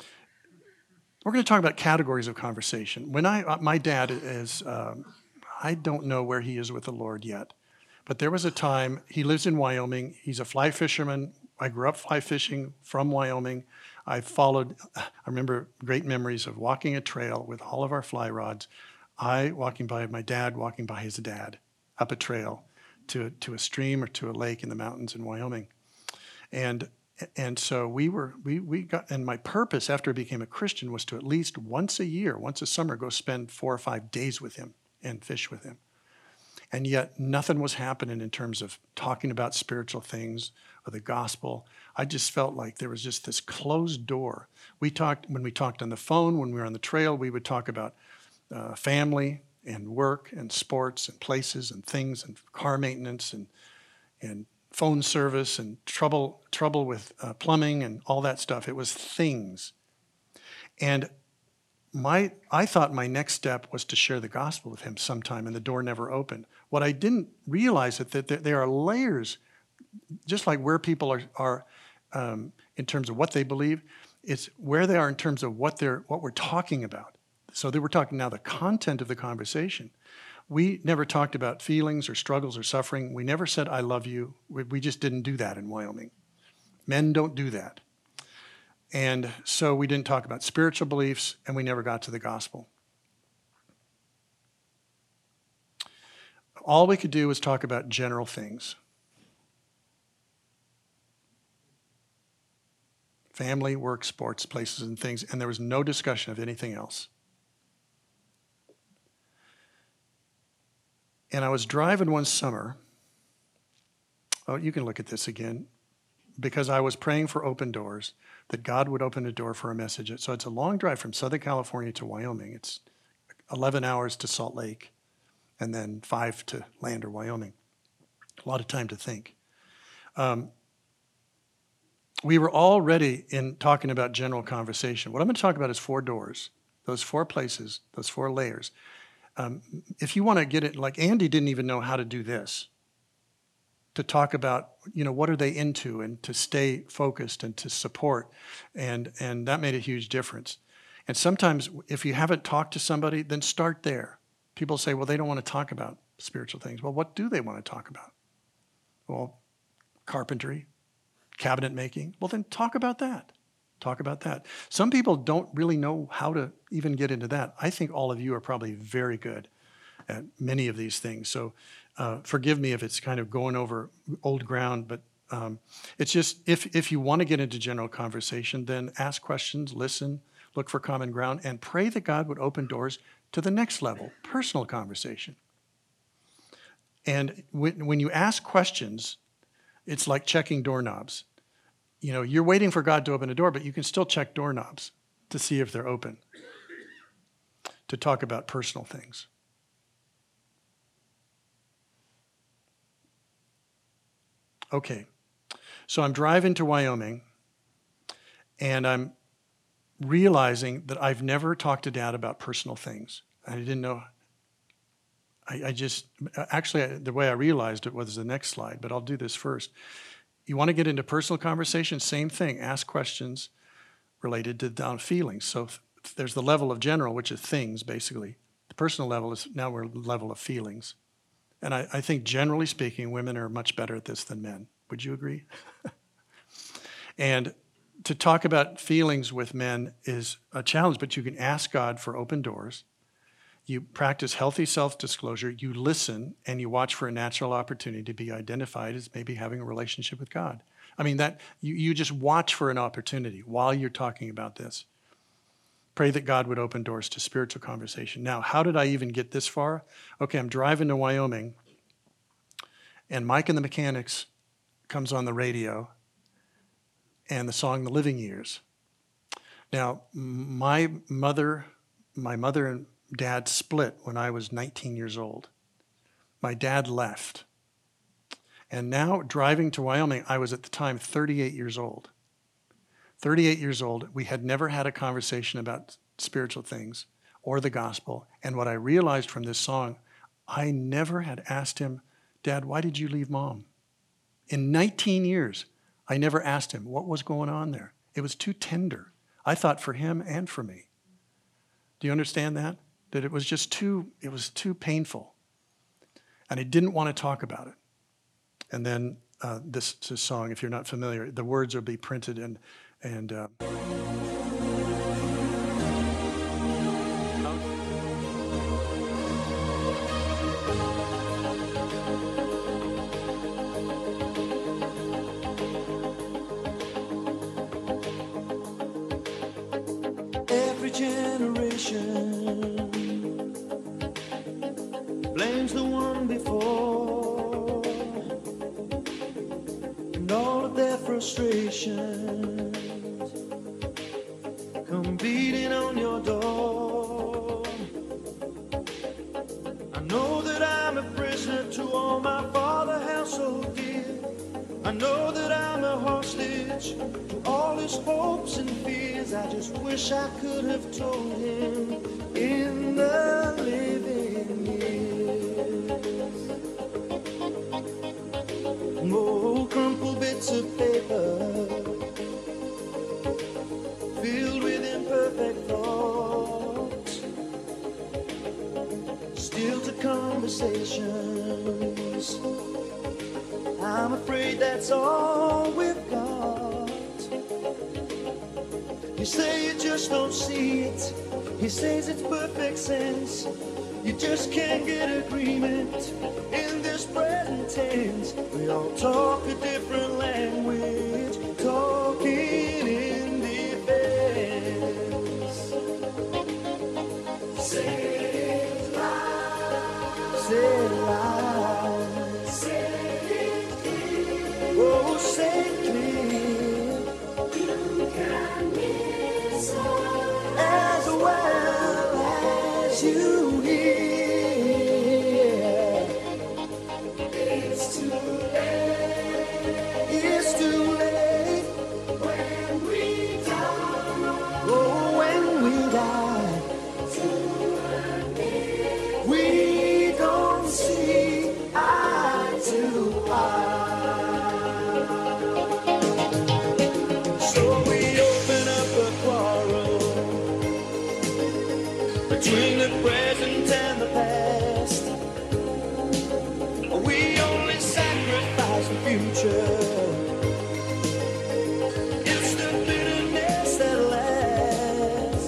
going to talk about categories of conversation. When my dad is, I don't know where he is with the Lord yet, but there was a time, he lives in Wyoming. He's a fly fisherman. I grew up fly fishing from Wyoming. I remember great memories of walking a trail with all of our fly rods. Walking by my dad, walking by his dad up a trail to a stream or to a lake in the mountains in Wyoming. And so we got, and my purpose after I became a Christian was to at least once a year, once a summer, go spend 4 or 5 days with him and fish with him. And yet nothing was happening in terms of talking about spiritual things or the gospel. I just felt like there was just this closed door. When we talked on the phone, when we were on the trail, we would talk about family and work and sports and places and things and car maintenance and phone service and trouble with plumbing and all that stuff. It was things. And I thought my next step was to share the gospel with him sometime, and the door never opened. What I didn't realize is that there are layers, just like where people are in terms of what they believe, it's where they are in terms of what we're talking about. So they were talking now the content of the conversation. We never talked about feelings or struggles or suffering. We never said, I love you. We just didn't do that in Wyoming. Men don't do that. And so we didn't talk about spiritual beliefs, and we never got to the gospel. All we could do was talk about general things. Family, work, sports, places, and things, and there was no discussion of anything else. And I was driving one summer. Oh, you can look at this again. Because I was praying for open doors, that God would open a door for a message. So it's a long drive from Southern California to Wyoming. It's 11 hours to Salt Lake, and then 5 to Lander, Wyoming. A lot of time to think. We were already in talking about general conversation. What I'm going to talk about is 4 doors, those 4 places, those 4 layers. If you want to get it, like Andy didn't even know how to do this, to talk about, what are they into, and to stay focused and to support. And that made a huge difference. And sometimes if you haven't talked to somebody, then start there. People say, well, they don't want to talk about spiritual things. Well, what do they want to talk about? Well, carpentry, cabinet making. Well, then talk about that. Talk about that. Some people don't really know how to even get into that. I think all of you are probably very good at many of these things. So forgive me if it's kind of going over old ground, but it's just if you want to get into general conversation, then ask questions, listen, look for common ground, and pray that God would open doors to the next level, personal conversation. And when you ask questions, it's like checking doorknobs. You're waiting for God to open a door, but you can still check doorknobs to see if they're open, to talk about personal things. Okay, so I'm driving to Wyoming, and I'm realizing that I've never talked to Dad about personal things. I didn't know. Actually, the way I realized it was the next slide, but I'll do this first. You want to get into personal conversation? Same thing. Ask questions related to down feelings. So there's the level of general, which is things, basically. The personal level is now we're level of feelings. And I think generally speaking, women are much better at this than men. Would you agree? And to talk about feelings with men is a challenge, but you can ask God for open doors. You practice healthy self-disclosure. You listen and you watch for a natural opportunity to be identified as maybe having a relationship with God. I mean, that you just watch for an opportunity while you're talking about this. Pray that God would open doors to spiritual conversation. Now, how did I even get this far? Okay, I'm driving to Wyoming, and Mike and the Mechanics comes on the radio, and the song The Living Years. Now, my mother and dad split when I was 19 years old. My dad left. And now, driving to Wyoming, I was at the time 38 years old. 38 years old, we had never had a conversation about spiritual things or the gospel. And what I realized from this song, I never had asked him, Dad, why did you leave Mom? In 19 years, I never asked him what was going on there. It was too tender. I thought for him and for me. Do you understand that? That it was too painful. And I didn't want to talk about it. And then this song, if you're not familiar, the words will be printed and every generation blames the one before, and all of their frustrations come beating on your door. I know that I'm a prisoner to all my father held so dear. I know that I'm a hostage to all his hopes and fears. I just wish I could have told him in the living years. More crumpled bits of paper filled with imperfect thoughts, still to conversations. I'm afraid that's all we've got. You say you just don't see it. He says it's perfect sense. You just can't get agreement in this present tense. We all talk a different language, talking in defense. Say it loud. Say it loud. Say it clear. Oh, say it clear. You can miss as well as you hear. It's too late. It's too late when we die. Oh, when we die. We don't see eye to eye. So we open up a quarrel between the present and the past. We only sacrifice the future. It's the bitterness that lasts.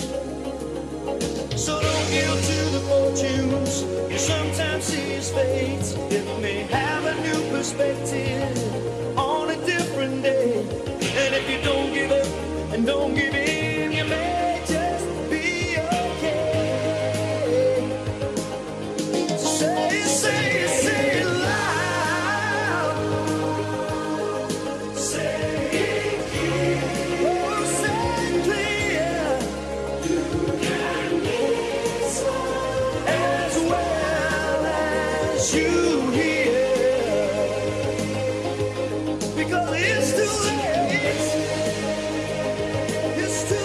So don't yield to the fortunes you sometimes see as fate. It may have a new perspective on a different day. And if you don't give up and don't give in, you may just be okay. Say it loud. Say it clear. Oh, say it clear. You can miss as well as you hear. Because it's too late. It's too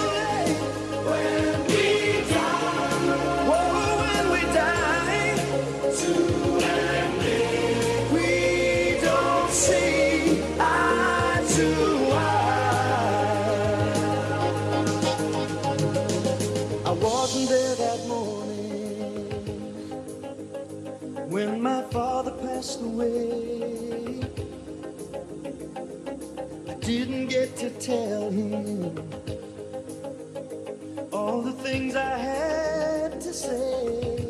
get to tell him all the things I had to say.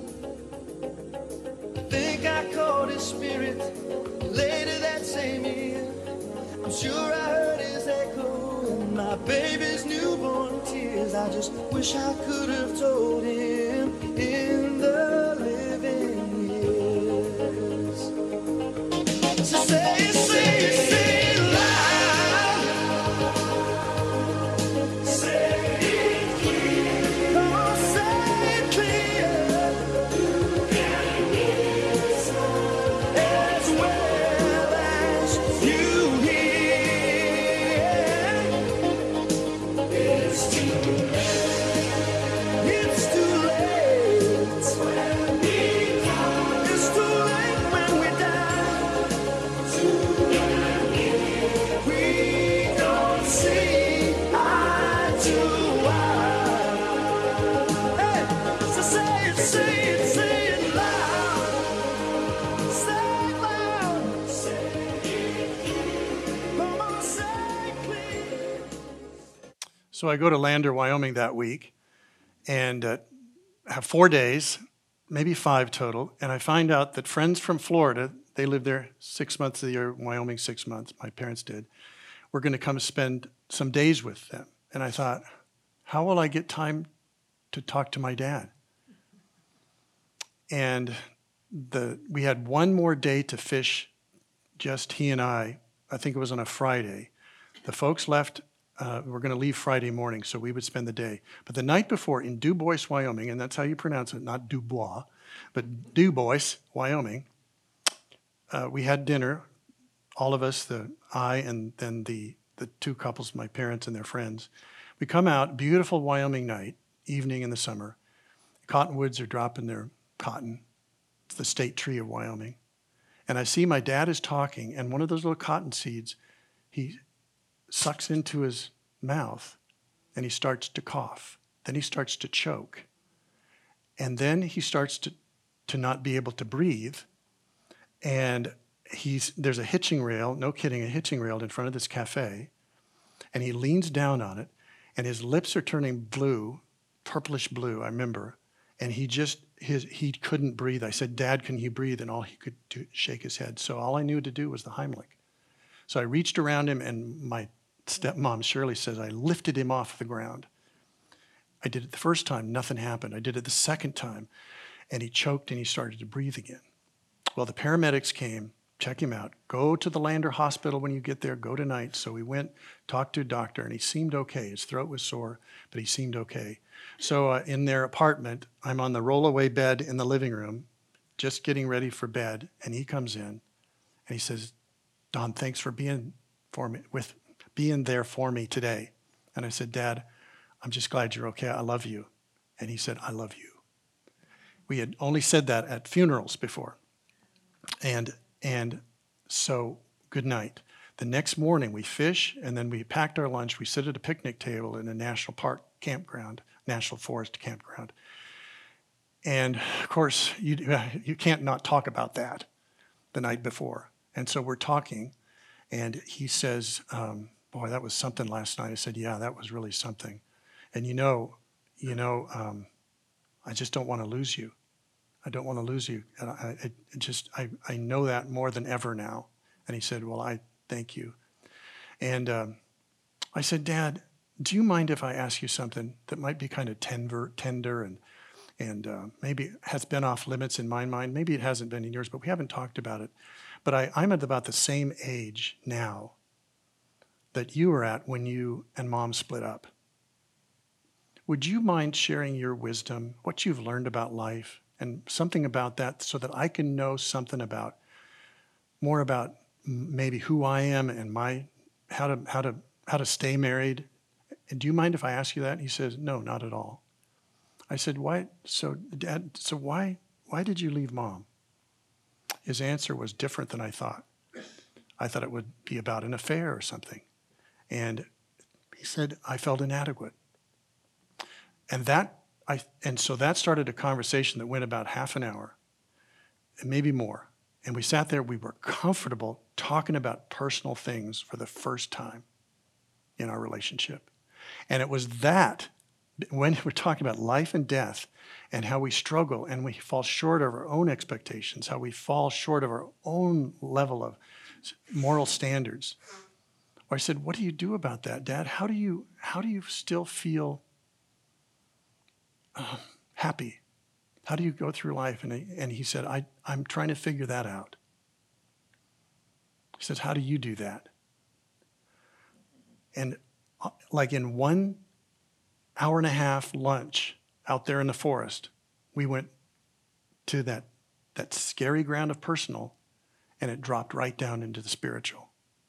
I think I caught his spirit later that same year. I'm sure I heard his echo in my baby's newborn tears. I just wish I could have told him in the living years. So say it, say it, say it loud. Say it clear. Come on, say it clear. As well as you hear. It's too late. It's too late. It's too late when we die. We don't see eye to eye. Hey, so say it, say it, say it loud. Say it loud. Say it clear. Come on, say it clear. So I go to Lander, Wyoming that week and have 4 days, maybe 5 total. And I find out that friends from Florida, they lived there 6 months of the year, Wyoming 6 months, my parents did, were going to come spend some days with them. And I thought, how will I get time to talk to my dad? And we had one more day to fish, just he and I think it was on a Friday. The folks left, we're going to leave Friday morning, so we would spend the day. But the night before in Dubois, Wyoming, and that's how you pronounce it, not Dubois, but Dubois, Wyoming, we had dinner, all of us, I and then the 2 couples, my parents and their friends. We come out, beautiful Wyoming night, evening in the summer. Cottonwoods are dropping their cotton. It's the state tree of Wyoming. And I see my dad is talking, and one of those little cotton seeds, he sucks into his mouth, and he starts to cough. Then he starts to choke. And then he starts to not be able to breathe. And there's a hitching rail, no kidding, a hitching rail in front of this cafe. And he leans down on it, and his lips are turning blue, purplish blue, I remember. And he couldn't breathe. I said, Dad, can you breathe? And all he could do, shake his head. So all I knew to do was the Heimlich. So I reached around him, and my stepmom, Shirley, says I lifted him off the ground. I did it the first time, nothing happened. I did it the second time, and he choked and he started to breathe again. Well, the paramedics came, check him out. Go to the Lander Hospital when you get there, go tonight. So we went, talked to a doctor, and he seemed okay. His throat was sore, but he seemed okay. So in their apartment, I'm on the rollaway bed in the living room, just getting ready for bed, and he comes in, and he says, Don, thanks for being there for me today. And I said, Dad, I'm just glad you're okay. I love you. And he said, I love you. We had only said that at funerals before. And so good night. The next morning we fish, and then we packed our lunch. We sit at a picnic table in a national park campground, national forest campground. And of course, you can't not talk about that the night before. And so we're talking, and he says, boy, that was something last night. I said, yeah, that was really something. And I just don't want to lose you. I don't want to lose you. And I know that more than ever now. And he said, well, I thank you. And I said, Dad, do you mind if I ask you something that might be kind of tender and maybe has been off limits in my mind? Maybe it hasn't been in yours, but we haven't talked about it. But I'm at about the same age now that you were at when you and Mom split up. Would you mind sharing your wisdom, what you've learned about life, and something about that so that I can know something more about maybe who I am and how to stay married? And do you mind if I ask you that? And he says, no, not at all. I said, why? So Dad, why did you leave Mom? His answer was different than I thought. I thought it would be about an affair or something. And he said, I felt inadequate. And so that started a conversation that went about half an hour, and maybe more. And we sat there, we were comfortable talking about personal things for the first time. in our relationship. And it was that, when we're talking about life and death and how we struggle and we fall short of our own expectations, how we fall short of our own level of moral standards. Or I said, what do you do about that, Dad? How do you still feel happy? How do you go through life? And he said, I'm trying to figure that out. He says, how do you do that? And like in 1 hour and a half lunch out there in the forest, we went to that scary ground of personal, and it dropped right down into the spiritual.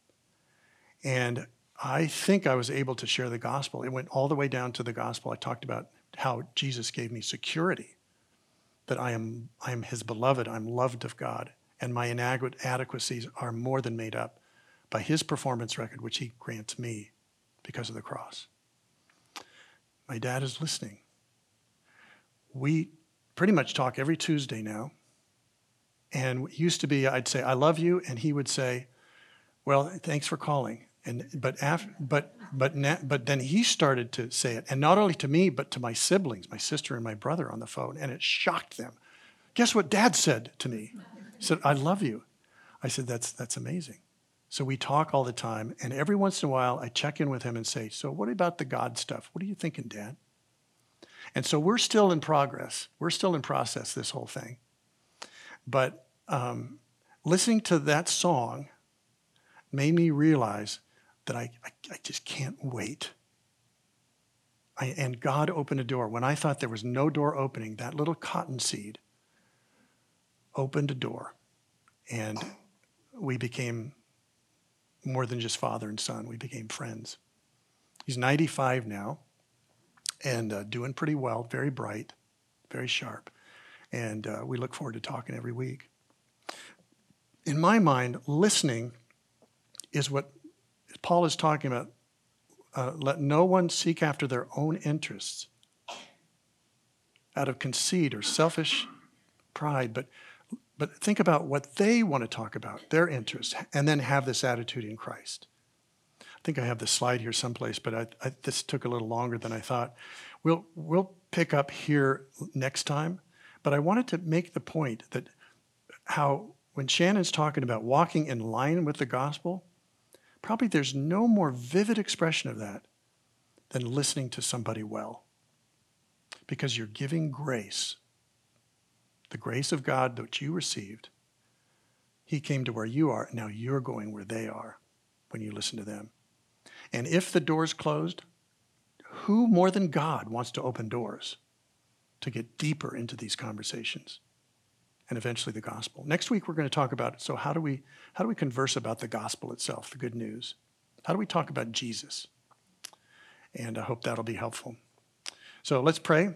And I think I was able to share the gospel. It went all the way down to the gospel. I talked about how Jesus gave me security, that I am his beloved, I'm loved of God, and my inadequacies are more than made up by his performance record, which he grants me because of the cross. My dad is listening. We pretty much talk every Tuesday now. And it used to be, I'd say, I love you, and he would say, well, thanks for calling. But then he started to say it, and not only to me, but to my siblings, my sister and my brother on the phone, and it shocked them. Guess what Dad said to me? He said, I love you. I said, that's amazing. So we talk all the time, and every once in a while I check in with him and say, so what about the God stuff? What are you thinking, Dad? And so we're still in progress. We're still in process, this whole thing. But listening to that song made me realize that I just can't wait. And God opened a door. When I thought there was no door opening, that little cotton seed opened a door. And we became more than just father and son. We became friends. He's 95 now and doing pretty well, very bright, very sharp. And we look forward to talking every week. In my mind, listening is what Paul is talking about. Let no one seek after their own interests out of conceit or selfish pride, but think about what they want to talk about, their interests, and then have this attitude in Christ. I think I have the slide here someplace, but this took a little longer than I thought. We'll pick up here next time, but I wanted to make the point that how when Shannon's talking about walking in line with the gospel, probably there's no more vivid expression of that than listening to somebody well. Because you're giving grace, the grace of God that you received. He came to where you are, and now you're going where they are when you listen to them. And if the door's closed, who more than God wants to open doors to get deeper into these conversations and eventually the gospel? Next week, we're going to talk about, so how do we converse about the gospel itself, the good news? How do we talk about Jesus? And I hope that'll be helpful. So let's pray.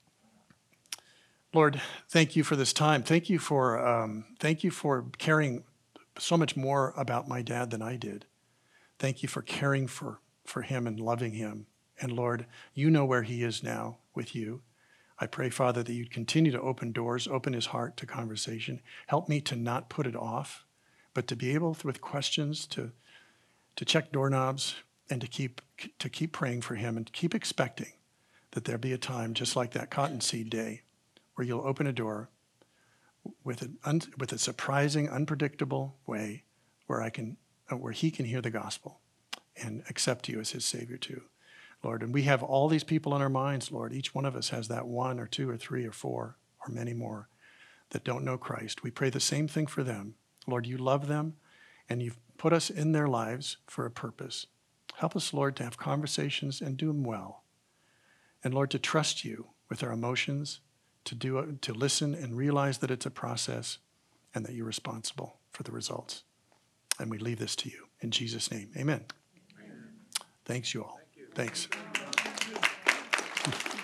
Lord, thank you for this time. Thank you for caring so much more about my dad than I did. Thank you for caring for him and loving him. And Lord, you know where he is now with you. I pray, Father, that you'd continue to open doors, open his heart to conversation. Help me to not put it off, but to be able, with questions, to check doorknobs and to keep praying for him and keep expecting that there be a time just like that cottonseed day where you'll open a door with a surprising, unpredictable way where he can hear the gospel and accept you as his Savior too, Lord. And we have all these people in our minds, Lord. Each one of us has that one or two or three or four or many more that don't know Christ. We pray the same thing for them. Lord, you love them and you've put us in their lives for a purpose. Help us, Lord, to have conversations and do them well. And Lord, to trust you with our emotions, to listen and realize that it's a process and that you're responsible for the results. And we leave this to you. In Jesus' name, amen. Thanks, you all. Thanks.